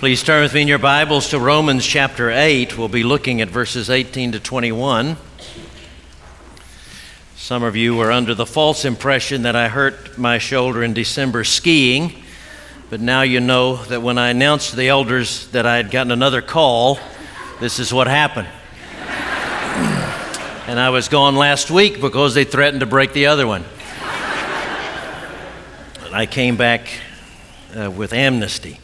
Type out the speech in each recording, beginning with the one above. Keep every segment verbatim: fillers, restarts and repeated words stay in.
Please turn with me in your Bibles to Romans chapter eight. We'll be looking at verses eighteen to twenty-one. Some of you were under the false impression that I hurt my shoulder in December skiing, but now you know that when I announced to the elders that I had gotten another call, this is what happened. And I was gone last week because they threatened to break the other one. And I came back uh, with amnesty.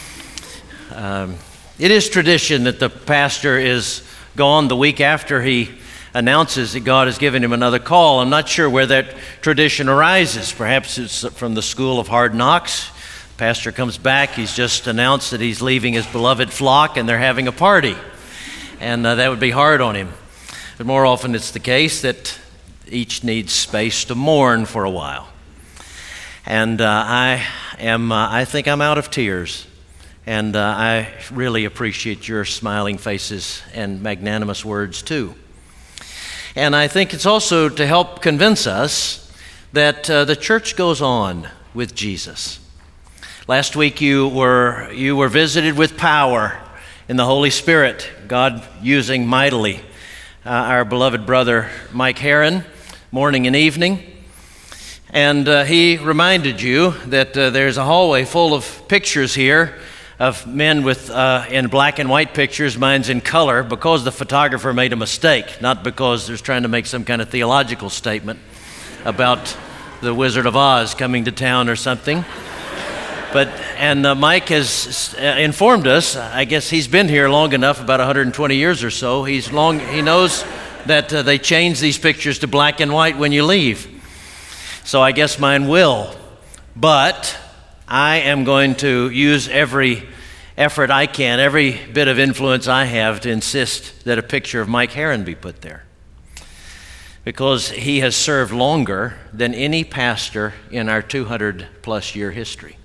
Um, it is tradition that the pastor is gone the week after he announces that God has given him another call. I'm not sure where that tradition arises. Perhaps it's from the school of hard knocks. The pastor comes back, he's just announced that he's leaving his beloved flock and they're having a party. And uh, that would be hard on him. But more often it's the case that each needs space to mourn for a while. And uh, I am, uh, I think I'm out of tears. And uh, I really appreciate your smiling faces and magnanimous words too. And I think it's also to help convince us that uh, the church goes on with Jesus. Last week you were you were visited with power in the Holy Spirit, God using mightily uh, our beloved brother Mike Heron, morning and evening. And uh, he reminded you that uh, there's a hallway full of pictures here of men with uh, in black and white pictures, mine's in color, because the photographer made a mistake, not because there's trying to make some kind of theological statement about the Wizard of Oz coming to town or something. But and uh, Mike has uh, informed us. I guess he's been here long enough, about one hundred twenty years or so. He's long. He knows that uh, they change these pictures to black and white when you leave. So I guess mine will, but I am going to use every effort I can, every bit of influence I have to insist that a picture of Mike Heron be put there. Because he has served longer than any pastor in our two hundred plus year history.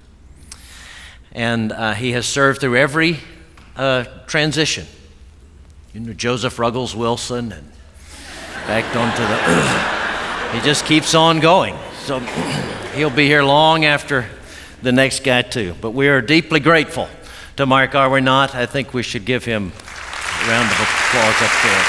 And uh, he has served through every uh, transition. You know, Joseph Ruggles Wilson and back onto the... he just keeps on going. So he'll be here long after the next guy too. But we are deeply grateful to Mark, are we not? I think we should give him a round of applause up there.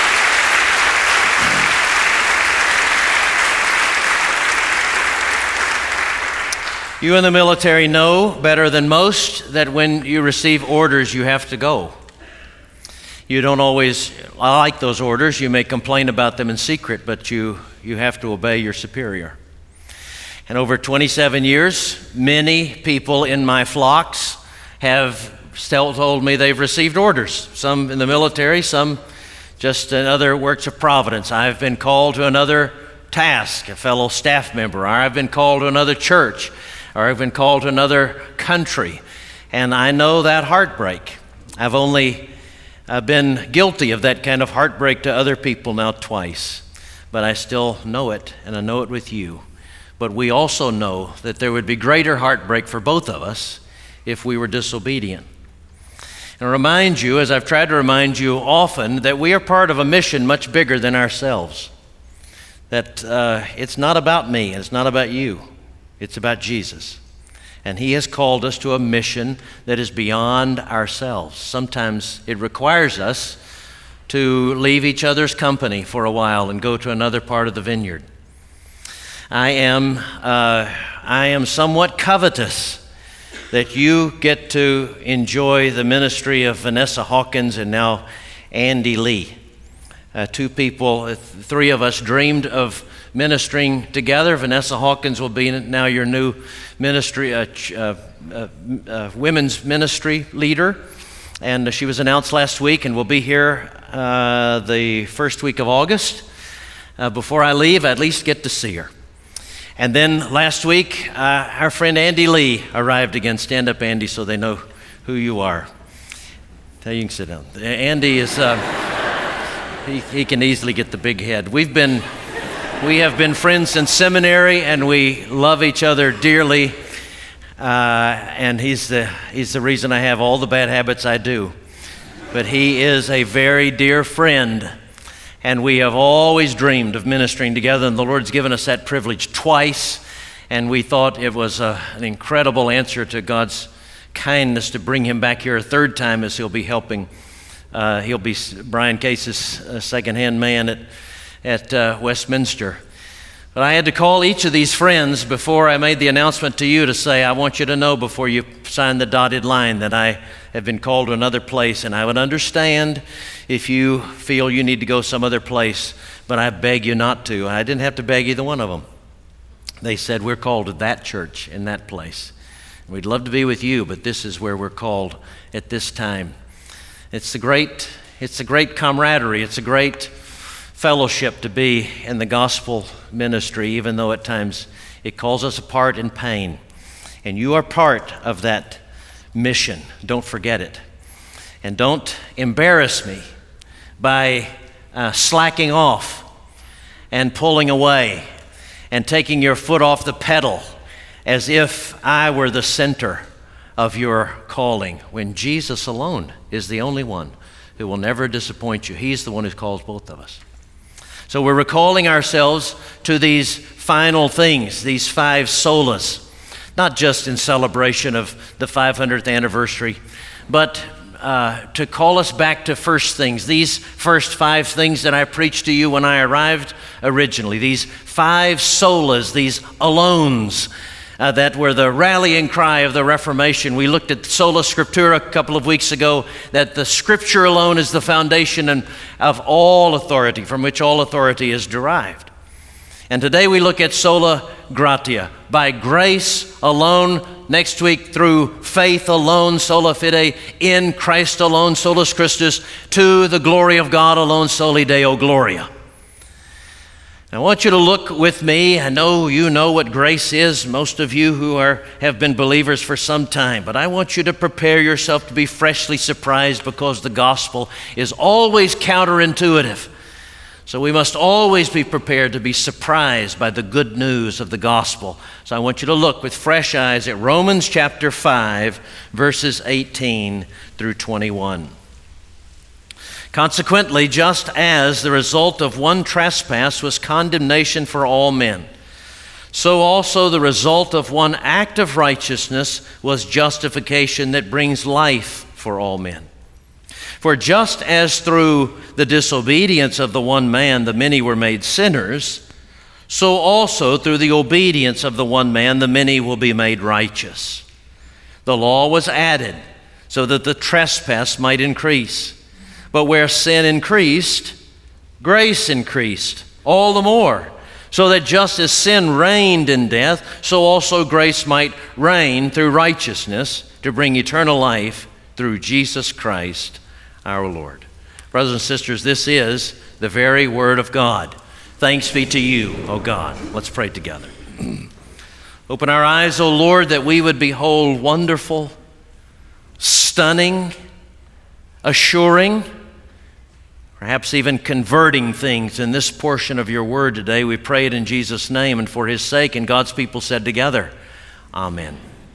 You in the military know better than most that when you receive orders, you have to go. You don't always like those orders. You may complain about them in secret, but you, you have to obey your superior. And over twenty-seven years, many people in my flocks have still told me they've received orders. Some in the military, some just in other works of providence. I've been called to another task, a fellow staff member, or I've been called to another church, or I've been called to another country. And I know that heartbreak. I've only uh, been guilty of that kind of heartbreak to other people now twice. But I still know it, and I know it with you. But we also know that there would be greater heartbreak for both of us if we were disobedient. And I remind you, as I've tried to remind you often, that we are part of a mission much bigger than ourselves. That uh, it's not about me, it's not about you, it's about Jesus. And He has called us to a mission that is beyond ourselves. Sometimes it requires us to leave each other's company for a while and go to another part of the vineyard. I am, uh, I am somewhat covetous that you get to enjoy the ministry of Vanessa Hawkins and now Andy Lee. Uh, two people, three of us dreamed of ministering together. Vanessa Hawkins will be now your new ministry, uh, uh, uh, uh, women's ministry leader. And she was announced last week and will be here uh, the first week of August. Uh, before I leave, I at least get to see her. And then last week, uh, our friend Andy Lee arrived again. Stand up, Andy, so they know who you are. Now you can sit down. Andy is, uh, he, he can easily get the big head. We've been, we have been friends since seminary, and we love each other dearly. Uh, and he's the, he's the reason I have all the bad habits I do. But he is a very dear friend. And we have always dreamed of ministering together, and the Lord's given us that privilege twice, and we thought it was a, an incredible answer to God's kindness to bring him back here a third time, as he'll be helping. Uh, he'll be Brian Case's uh, second-hand man at, at uh, Westminster. But I had to call each of these friends before I made the announcement to you to say, I want you to know before you sign the dotted line that I have been called to another place, and I would understand if you feel you need to go some other place, but I beg you not to. I didn't have to beg either one of them. They said, we're called to that church in that place. We'd love to be with you, but this is where we're called at this time. It's a great, it's a great camaraderie. It's a great fellowship to be in the gospel ministry, even though at times it calls us apart in pain. And you are part of that mission. Don't forget it. And don't embarrass me by uh, slacking off and pulling away and taking your foot off the pedal as if I were the center of your calling, when Jesus alone is the only one who will never disappoint you. He's the one who calls both of us. So we're recalling ourselves to these final things, these five solas, not just in celebration of the five hundredth anniversary, but uh, to call us back to first things, these first five things that I preached to you when I arrived originally, these five solas, these alones, Uh, that were the rallying cry of the Reformation. We looked at Sola Scriptura a couple of weeks ago, that the Scripture alone is the foundation and of all authority, from which all authority is derived. And today we look at Sola Gratia, by grace alone. Next week, through faith alone, sola fide, in Christ alone, solus Christus, to the glory of God alone, soli Deo gloria. I want you to look with me. I know you know what grace is, most of you who are have been believers for some time, but I want you to prepare yourself to be freshly surprised, because the gospel is always counterintuitive. So we must always be prepared to be surprised by the good news of the gospel. So I want you to look with fresh eyes at Romans chapter five, verses eighteen through twenty-one. Consequently, just as the result of one trespass was condemnation for all men, so also the result of one act of righteousness was justification that brings life for all men. For just as through the disobedience of the one man the many were made sinners, so also through the obedience of the one man the many will be made righteous. The law was added so that the trespass might increase. But where sin increased, grace increased all the more, so that just as sin reigned in death, so also grace might reign through righteousness to bring eternal life through Jesus Christ our Lord. Brothers and sisters, this is the very word of God. Thanks be to you, O God. Let's pray together. Open our eyes, O Lord, that we would behold wonderful, stunning, assuring, perhaps even converting things in this portion of your word today. We pray it in Jesus' name and for his sake. And God's people said together, amen.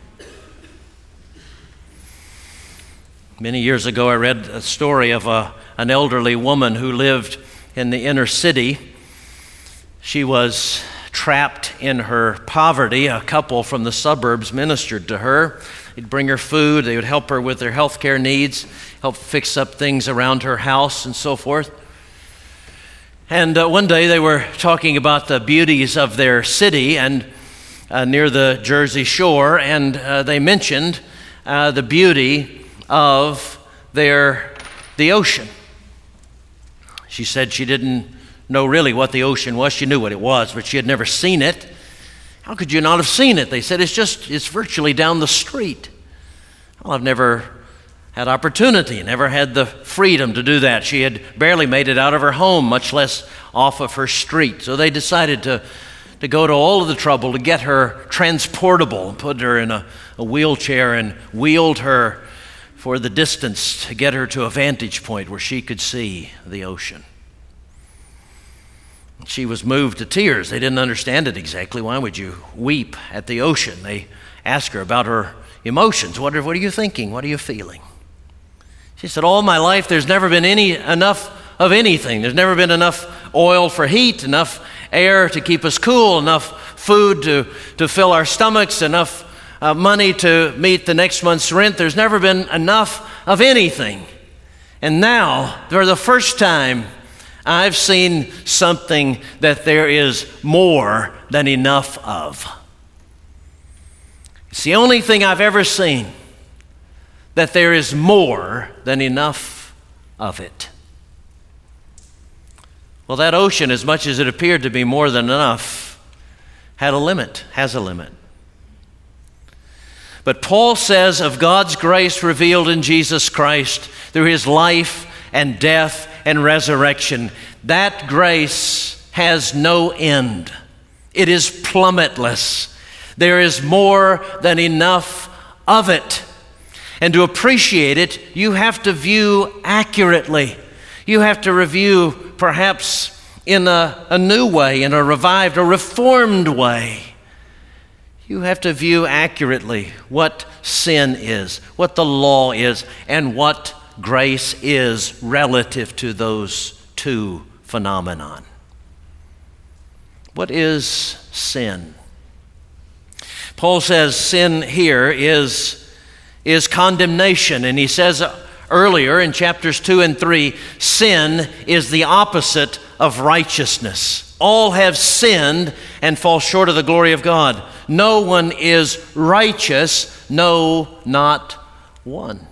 Many years ago, I read a story of a, an elderly woman who lived in the inner city. She was trapped in her poverty. A couple from the suburbs ministered to her. They'd bring her food. They would help her with her health care needs, help fix up things around her house and so forth. And uh, one day they were talking about the beauties of their city and uh, near the Jersey Shore, and uh, they mentioned uh, the beauty of their the ocean. She said she didn't know really what the ocean was. She knew what it was, but she had never seen it. How could you not have seen it? They said, it's just, it's virtually down the street. Well, I've never had opportunity, never had the freedom to do that. She had barely made it out of her home, much less off of her street. So they decided to, to go to all of the trouble to get her transportable, put her in a, a wheelchair and wheeled her for the distance to get her to a vantage point where she could see the ocean. She was moved to tears. They didn't understand it exactly. Why would you weep at the ocean? They asked her about her emotions. What are, what are you thinking? What are you feeling? She said, all my life there's never been any enough of anything. There's never been enough oil for heat, enough air to keep us cool, enough food to, to fill our stomachs, enough uh, money to meet the next month's rent. There's never been enough of anything. And now, for the first time, I've seen something that there is more than enough of. It's the only thing I've ever seen that there is more than enough of it. Well, that ocean, as much as it appeared to be more than enough, had a limit, has a limit. But Paul says of God's grace revealed in Jesus Christ through his life and death and resurrection, that grace has no end. It is plummetless. There is more than enough of it. And to appreciate it, you have to view accurately. You have to review perhaps in a, a new way, in a revived or reformed way. You have to view accurately what sin is, what the law is, and what grace is relative to those two phenomenon. What is sin? Paul says sin here is, is condemnation, and he says earlier in chapters two and three, sin is the opposite of righteousness. All have sinned and fall short of the glory of God. No one is righteous, no, not one.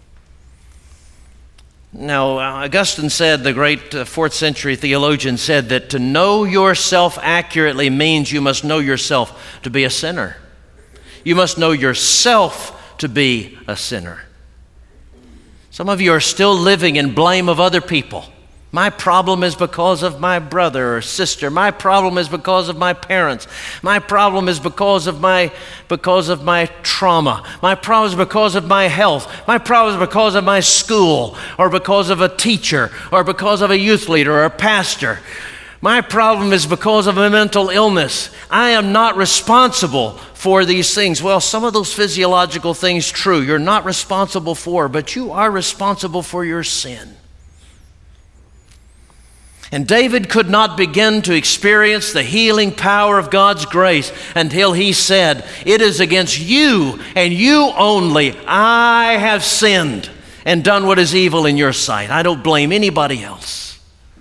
Now, Augustine said, the great uh, fourth century theologian said that to know yourself accurately means you must know yourself to be a sinner. You must know yourself to be a sinner. Some of you are still living in blame of other people. My problem is because of my brother or sister. My problem is because of my parents. My problem is because of my because of my trauma. My problem is because of my health. My problem is because of my school, or because of a teacher, or because of a youth leader or a pastor. My problem is because of a mental illness. I am not responsible for these things. Well, some of those physiological things, true, you're not responsible for, but you are responsible for your sin. And David could not begin to experience the healing power of God's grace until he said, "It is against you and you only I have sinned and done what is evil in your sight. I don't blame anybody else."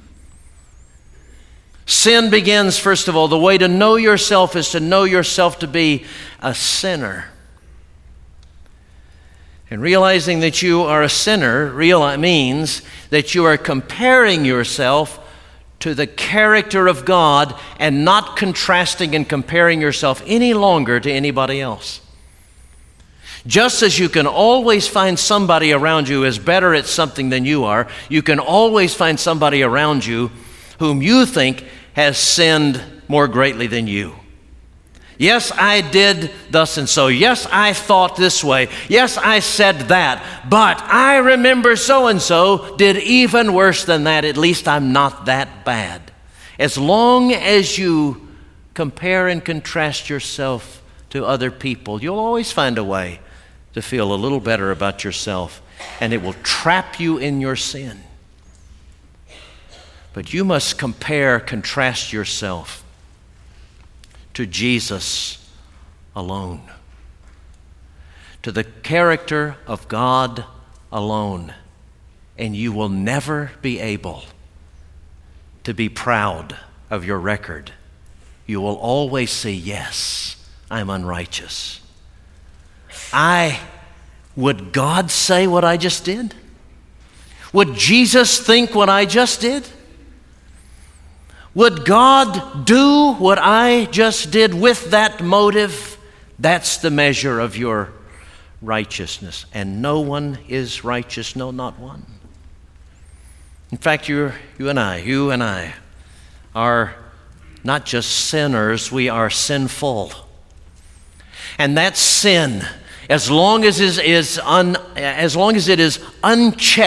Sin begins, first of all, the way to know yourself is to know yourself to be a sinner. And realizing that you are a sinner real, means that you are comparing yourself to the character of God and not contrasting and comparing yourself any longer to anybody else. Just as you can always find somebody around you who is better at something than you are, you can always find somebody around you whom you think has sinned more greatly than you. Yes, I did thus and so. Yes, I thought this way. Yes, I said that. But I remember so-and-so did even worse than that. At least I'm not that bad. As long as you compare and contrast yourself to other people, you'll always find a way to feel a little better about yourself, and it will trap you in your sin. But you must compare, contrast yourself to Jesus alone, to the character of God alone, and you will never be able to be proud of your record. You will always say, yes, I'm unrighteous. I, would God say what I just did? Would Jesus think what I just did? Would God do what I just did with that motive? That's the measure of your righteousness. And no one is righteous, no, not one. In fact, you're, you and I, you and I are not just sinners, we are sinful. And that sin, as long as it is, un, as long as it is unchecked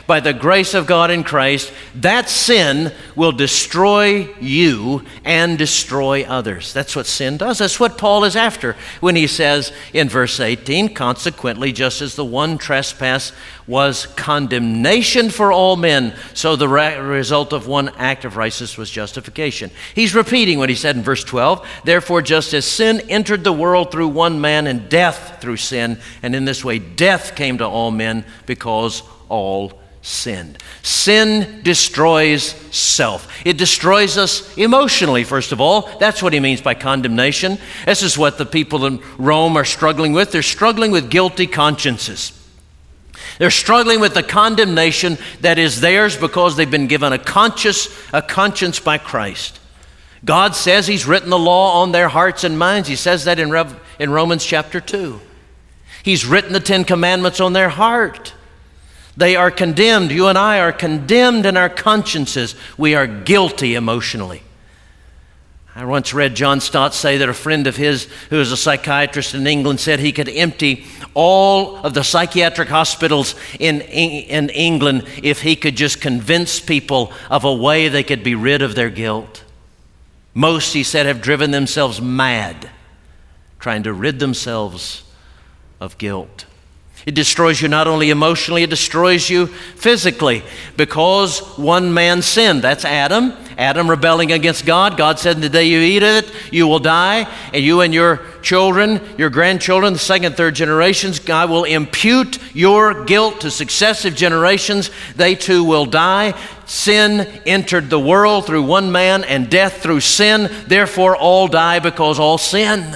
by the grace of God in Christ, that sin will destroy you and destroy others. That's what sin does. That's what Paul is after when he says in verse eighteen, consequently, just as the one trespass was condemnation for all men, so the re- result of one act of righteousness was justification. He's repeating what he said in verse twelve. Therefore, just as sin entered the world through one man and death through sin, and in this way death came to all men because all sinned. Sin destroys self. It destroys us emotionally, first of all. That's what he means by condemnation. This is what the people in Rome are struggling with. They're struggling with guilty consciences. They're struggling with the condemnation that is theirs because they've been given a conscience, a conscience by Christ. God says He's written the law on their hearts and minds. He says that in, Rev- in Romans chapter two. He's written the Ten Commandments on their heart. They are condemned. You and I are condemned in our consciences. We are guilty emotionally. I once read John Stott say that a friend of his who is a psychiatrist in England said he could empty all of the psychiatric hospitals in, in England if he could just convince people of a way they could be rid of their guilt. Most, he said, have driven themselves mad trying to rid themselves of guilt. It destroys you not only emotionally, it destroys you physically because one man sinned. That's Adam. Adam rebelling against God. God said, the day you eat of it, you will die. And you and your children, your grandchildren, the second, third generations, God will impute your guilt to successive generations. They too will die. Sin entered the world through one man and death through sin. Therefore, all die because all sin.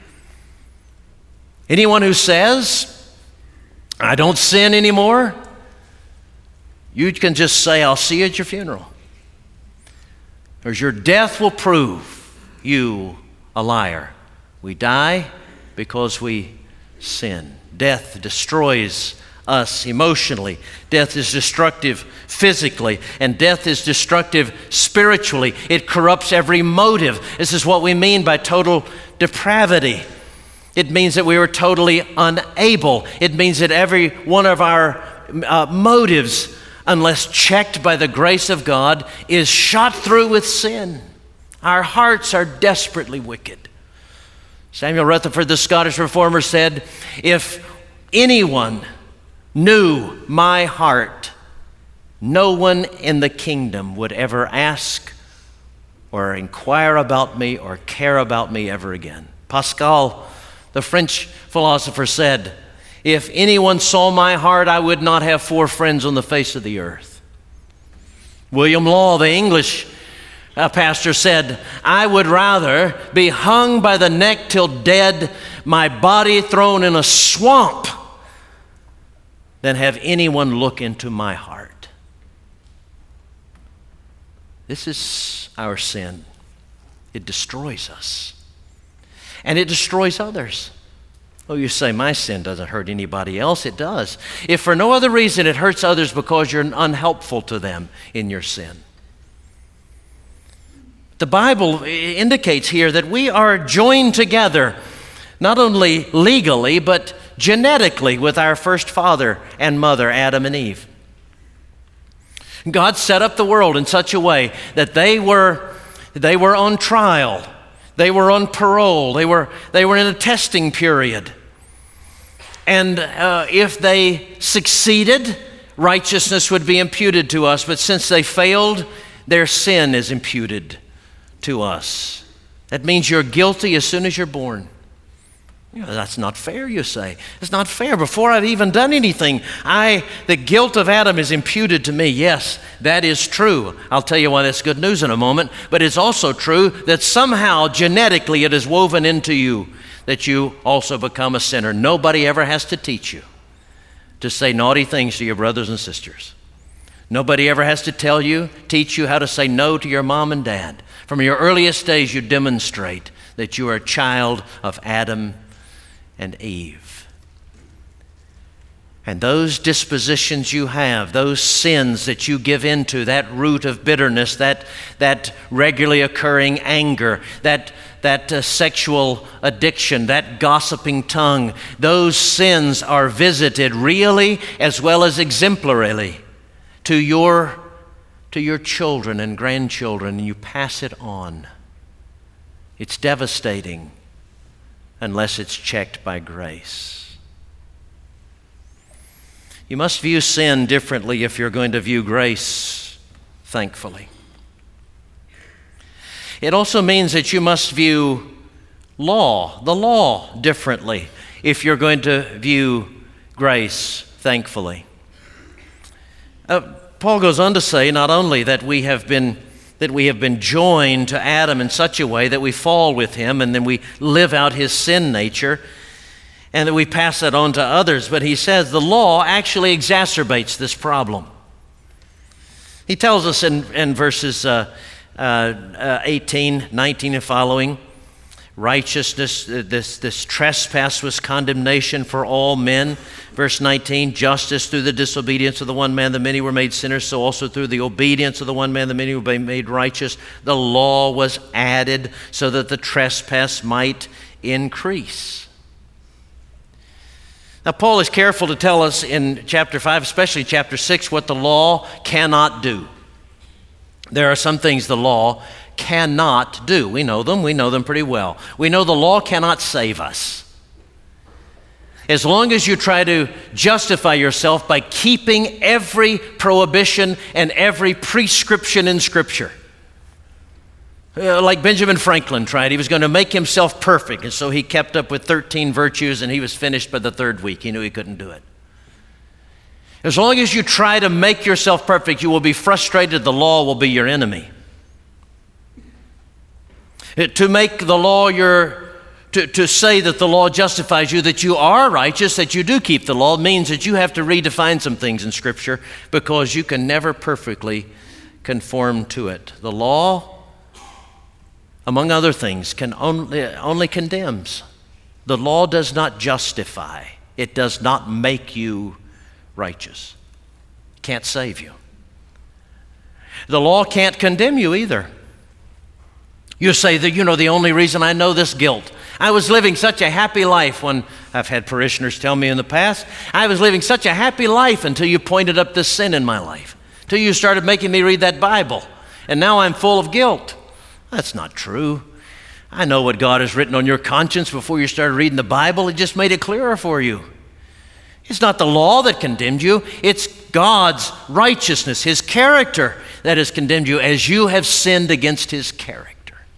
Anyone who says, I don't sin anymore, you can just say, I'll see you at your funeral. Because your death will prove you a liar. We die because we sin. Death destroys us emotionally. Death is destructive physically, and death is destructive spiritually. It corrupts every motive. This is what we mean by total depravity. It means that we were totally unable. It means that every one of our uh, motives, unless checked by the grace of God, is shot through with sin. Our hearts are desperately wicked. Samuel Rutherford, the Scottish reformer, said, if anyone knew my heart, no one in the kingdom would ever ask or inquire about me or care about me ever again. Pascal, the French philosopher, said, if anyone saw my heart, I would not have four friends on the face of the earth. William Law, the English uh, pastor, said, I would rather be hung by the neck till dead, my body thrown in a swamp, than have anyone look into my heart. This is our sin. It destroys us. And it destroys others. Oh, you say, my sin doesn't hurt anybody else. It does. If for no other reason, it hurts others because you're unhelpful to them in your sin. The Bible indicates here that we are joined together, not only legally, but genetically with our first father and mother, Adam and Eve. God set up the world in such a way that they were, they were on trial. They were on parole. They were, they were in a testing period. And uh, if they succeeded, righteousness would be imputed to us. But since they failed, their sin is imputed to us. That means you're guilty as soon as you're born. You know, that's not fair, you say. It's not fair. Before I've even done anything, I, the guilt of Adam is imputed to me. Yes, that is true. I'll tell you why that's good news in a moment. But it's also true that somehow genetically it is woven into you that you also become a sinner. Nobody ever has to teach you to say naughty things to your brothers and sisters. Nobody ever has to tell you, teach you how to say no to your mom and dad. From your earliest days, you demonstrate that you are a child of Adam and Eve. And those dispositions you have, those sins that you give into, that root of bitterness, that, that regularly occurring anger, that, that uh, sexual addiction, that gossiping tongue, those sins are visited really as well as exemplarily to your, to your children and grandchildren, and you pass it on. It's devastating unless it's checked by grace. You must view sin differently if you're going to view grace, thankfully. It also means that you must view law, the law, differently if you're going to view grace, thankfully. Uh, Paul goes on to say not only that we have been that we have been joined to Adam in such a way that we fall with him and then we live out his sin nature and that we pass that on to others, but he says the law actually exacerbates this problem. He tells us in, in verses uh, uh, uh, eighteen, nineteen and following, righteousness, uh, this, this trespass was condemnation for all men. Verse nineteen, justice through the disobedience of the one man, the many were made sinners, so also through the obedience of the one man, the many were made righteous. The law was added so that the trespass might increase. Now, Paul is careful to tell us in chapter five, especially chapter six, what the law cannot do. There are some things the law cannot do. We know them. We know them pretty well. We know the law cannot save us. As long as you try to justify yourself by keeping every prohibition and every prescription in Scripture. Uh, like Benjamin Franklin tried. He was going to make himself perfect, and so he kept up with thirteen virtues, and he was finished by the third week. He knew he couldn't do it. As long as you try to make yourself perfect, you will be frustrated. The law will be your enemy. It, to make the law your, to, to say that the law justifies you, that you are righteous, that you do keep the law, means that you have to redefine some things in Scripture because you can never perfectly conform to it. The law, among other things, can only, only condemns. The law does not justify. It does not make you righteous. It can't save you. The law can't condemn you either. You say that, you know, the only reason I know this guilt, I was living such a happy life when, I've had parishioners tell me in the past, I was living such a happy life until you pointed up this sin in my life, until you started making me read that Bible, and now I'm full of guilt. That's not true. I know what God has written on your conscience before you started reading the Bible. It just made it clearer for you. It's not the law that condemned you. It's God's righteousness, His character that has condemned you as you have sinned against His character.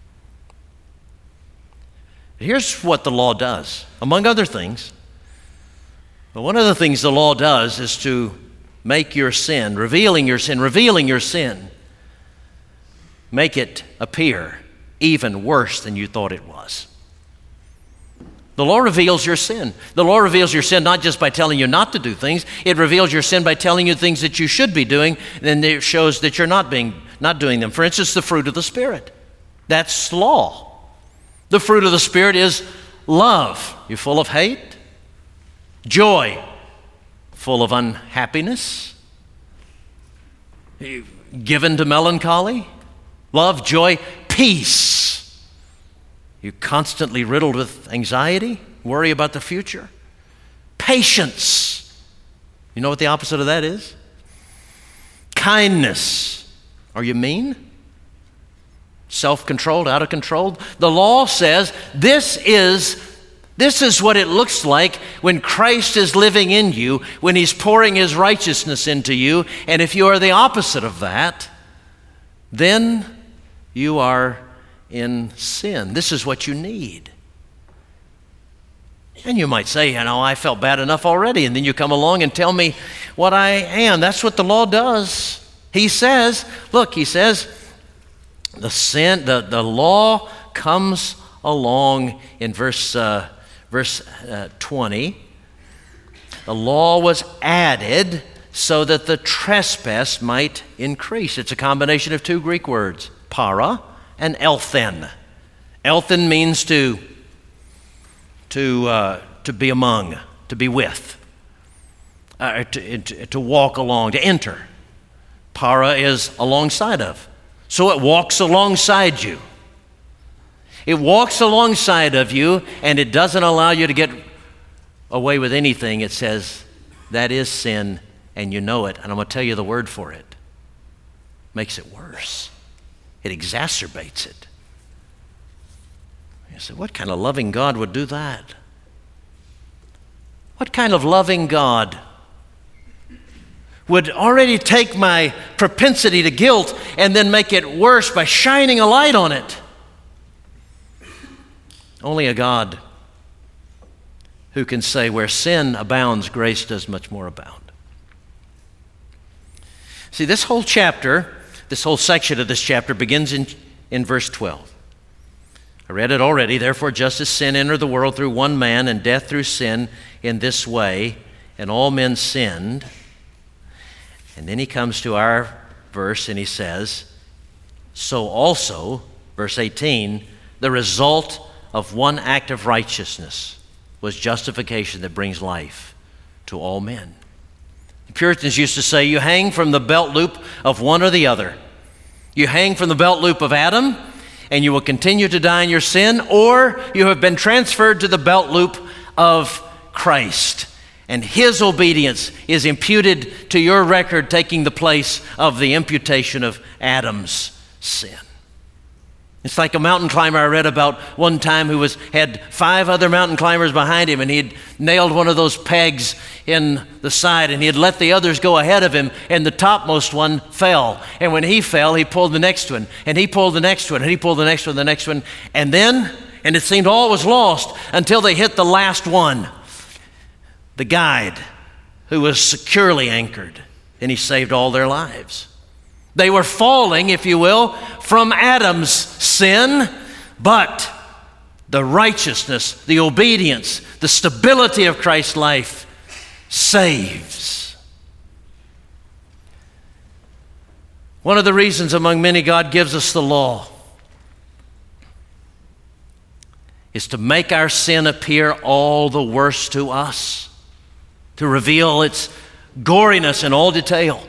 Here's what the law does, among other things. But one of the things the law does is to make your sin, revealing your sin, revealing your sin, make it appear even worse than you thought it was. The law reveals your sin. The law reveals your sin not just by telling you not to do things. It reveals your sin by telling you things that you should be doing, and it shows that you're not being not doing them. For instance, the fruit of the Spirit. That's law. The fruit of the Spirit is love. You're full of hate. Joy. Full of unhappiness. Given to melancholy. Love, joy, peace. You're constantly riddled with anxiety, worry about the future. Patience. You know what the opposite of that is? Kindness. Are you mean? Self-controlled, out of control? The law says this is, this is what it looks like when Christ is living in you, when He's pouring His righteousness into you. And if you are the opposite of that, then you are in sin. This is what you need. And you might say, you know, I felt bad enough already. And then you come along and tell me what I am. That's what the law does. He says, look, he says, the sin, the, the law comes along in verse, uh, verse uh, twenty. The law was added so that the trespass might increase. It's a combination of two Greek words, para and elthen. Elthen means to, to, uh, to be among, to be with, uh, to, to, to walk along, to enter. Para is alongside of. So it walks alongside you. It walks alongside of you, and it doesn't allow you to get away with anything. It says that is sin, and you know it, and I'm going to tell you the word for it. Makes it worse. It exacerbates it. You say, what kind of loving God would do that? What kind of loving God would already take my propensity to guilt and then make it worse by shining a light on it? Only a God who can say, where sin abounds, grace does much more abound. See, this whole chapter, this whole section of this chapter begins in, in verse twelve. I read it already. Therefore, just as sin entered the world through one man, and death through sin in this way, and all men sinned. And then he comes to our verse and he says, so also, verse eighteen, the result of one act of righteousness was justification that brings life to all men. The Puritans used to say, you hang from the belt loop of one or the other. You hang from the belt loop of Adam, and you will continue to die in your sin, or you have been transferred to the belt loop of Christ, and his obedience is imputed to your record, taking the place of the imputation of Adam's sin. It's like a mountain climber I read about one time who was had five other mountain climbers behind him, and he had nailed one of those pegs in the side, and he had let the others go ahead of him, and the topmost one fell. And when he fell, he pulled the next one, and he pulled the next one, and he pulled the next one, the next one, and then, and it seemed all was lost until they hit the last one, the guide, who was securely anchored, and he saved all their lives. They were falling, if you will, from Adam's sin, but the righteousness, the obedience, the stability of Christ's life saves. One of the reasons among many God gives us the law is to make our sin appear all the worse to us, to reveal its goriness in all detail,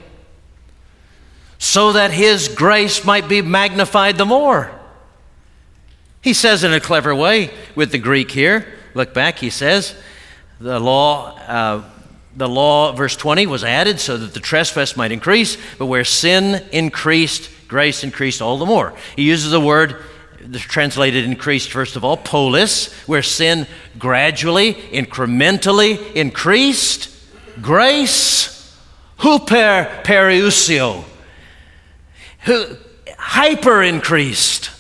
so that his grace might be magnified the more. He says in a clever way with the Greek here, look back, he says, the law, uh, the law, verse twenty, was added so that the trespass might increase, but where sin increased, grace increased all the more. He uses the word, translated increased first of all, polis, where sin gradually, incrementally increased, grace, huper periusio, who hyper increased.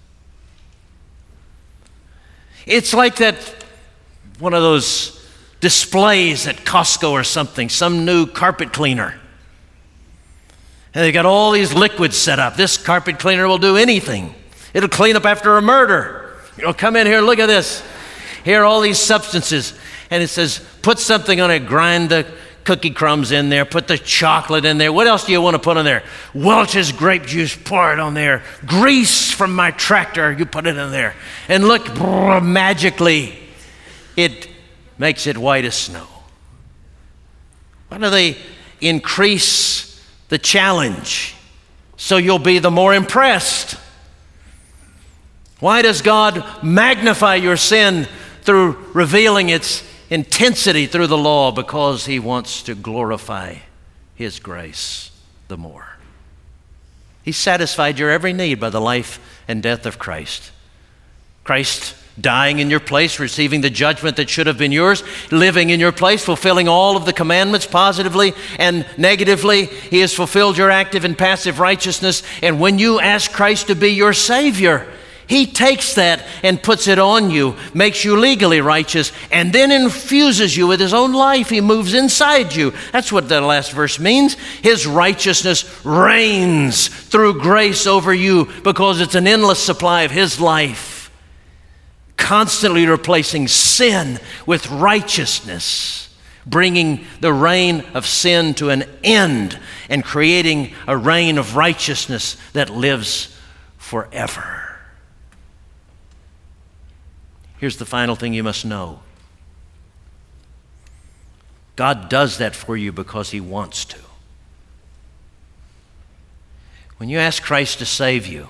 It's like that one of those displays at Costco or something, some new carpet cleaner. And they got all these liquids set up. This carpet cleaner will do anything. It'll clean up after a murder. You know, come in here, look at this. Here are all these substances. And it says, put something on it, grind the cookie crumbs in there, put the chocolate in there. What else do you want to put in there? Welch's grape juice, pour it on there. Grease from my tractor, you put it in there. And look, brrr, magically, it makes it white as snow. Why do they increase the challenge so you'll be the more impressed? Why does God magnify your sin through revealing its intensity through the law? Because he wants to glorify his grace the more. He satisfied your every need by the life and death of Christ. Christ dying in your place, receiving the judgment that should have been yours, living in your place, fulfilling all of the commandments positively and negatively. He has fulfilled your active and passive righteousness. And when you ask Christ to be your Savior, he takes that and puts it on you, makes you legally righteous, and then infuses you with his own life. He moves inside you. That's what the last verse means. His righteousness reigns through grace over you because it's an endless supply of his life, constantly replacing sin with righteousness, bringing the reign of sin to an end and creating a reign of righteousness that lives forever. Here's the final thing you must know. God does that for you because he wants to. When you ask Christ to save you,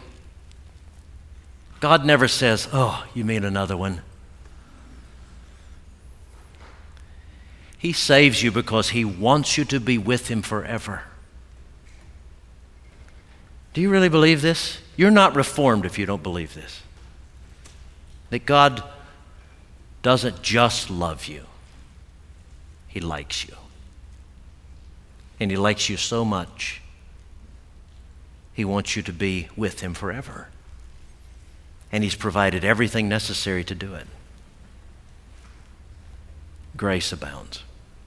God never says, oh, you mean another one. He saves you because He wants you to be with Him forever. Do you really believe this? You're not reformed if you don't believe this. That God doesn't just love you. He likes you. And He likes you so much, He wants you to be with Him forever. And He's provided everything necessary to do it. Grace abounds.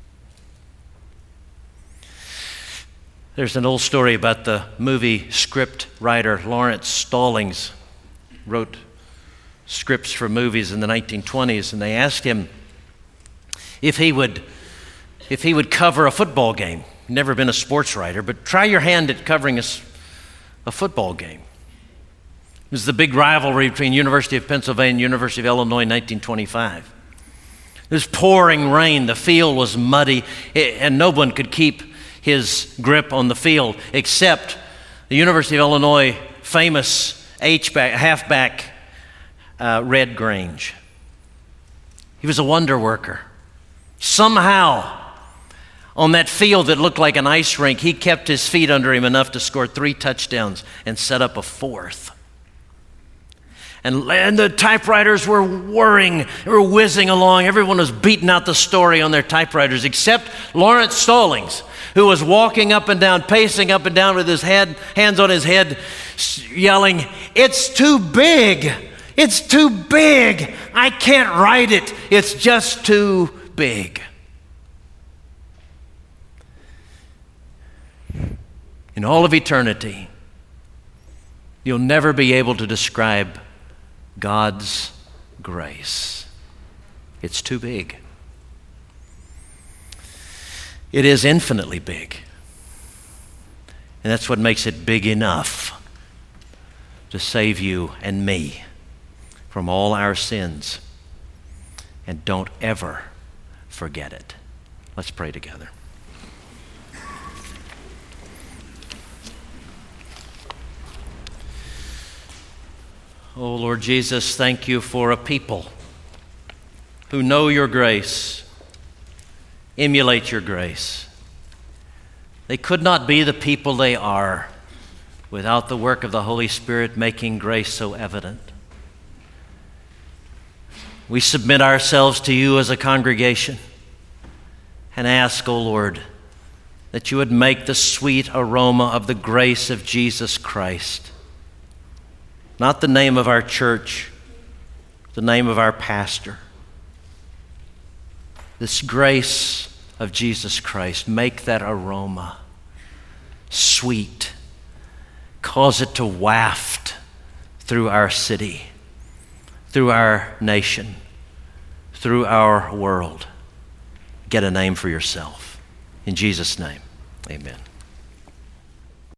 There's an old story about the movie script writer Lawrence Stallings. Wrote scripts for movies in the nineteen twenties, and they asked him if he would if he would cover a football game. Never been a sports writer, but try your hand at covering a, a football game. It was the big rivalry between University of Pennsylvania and University of Illinois in nineteen twenty-five. It was pouring rain. The field was muddy, and no one could keep his grip on the field except the University of Illinois famous H-back, halfback uh, Red Grange. He was a wonder worker. Somehow, on that field that looked like an ice rink, he kept his feet under him enough to score three touchdowns and set up a fourth. And, and the typewriters were whirring, they were whizzing along. Everyone was beating out the story on their typewriters except Lawrence Stallings, who was walking up and down, pacing up and down with his head, hands on his head, yelling, "It's too big! It's too big! I can't write it! It's just too big." In all of eternity, you'll never be able to describe God's grace. It's too big. It is infinitely big. And that's what makes it big enough to save you and me from all our sins. And don't ever forget it. Let's pray together. Oh, Lord Jesus, thank you for a people who know your grace, emulate your grace. They could not be the people they are without the work of the Holy Spirit making grace so evident. We submit ourselves to you as a congregation and ask, O Lord, that you would make the sweet aroma of the grace of Jesus Christ, not the name of our church, the name of our pastor. This grace of Jesus Christ, make that aroma sweet. Cause it to waft through our city, through our nation, through our world. Get a name for yourself. In Jesus' name, amen.